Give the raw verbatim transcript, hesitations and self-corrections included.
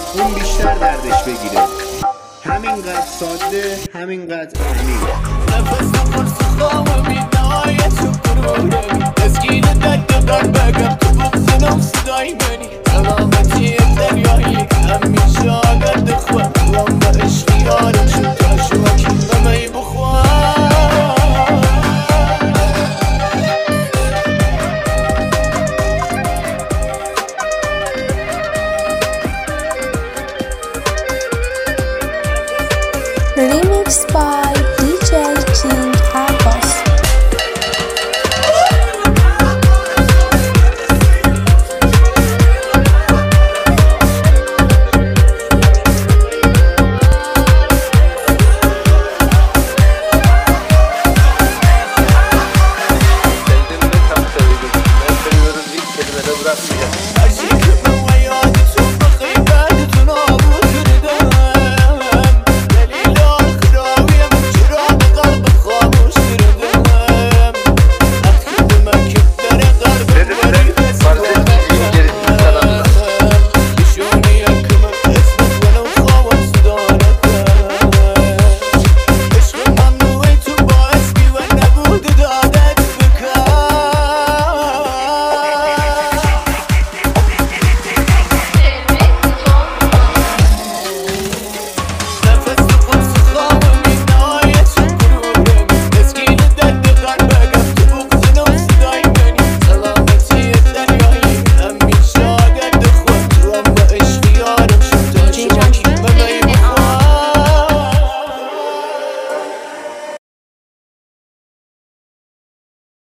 اون بیشتر دردش بگیره. همینقدر ساده، همینقدر عمیق. نفسم قرص خامه نهایت غروره تسکین درد قلبم تو بغزنم صدای منی سلامتی دریایی همیشه آگرد خواه لام با عشقی یارم شد تا شما کی غمی بخواه. Remixed by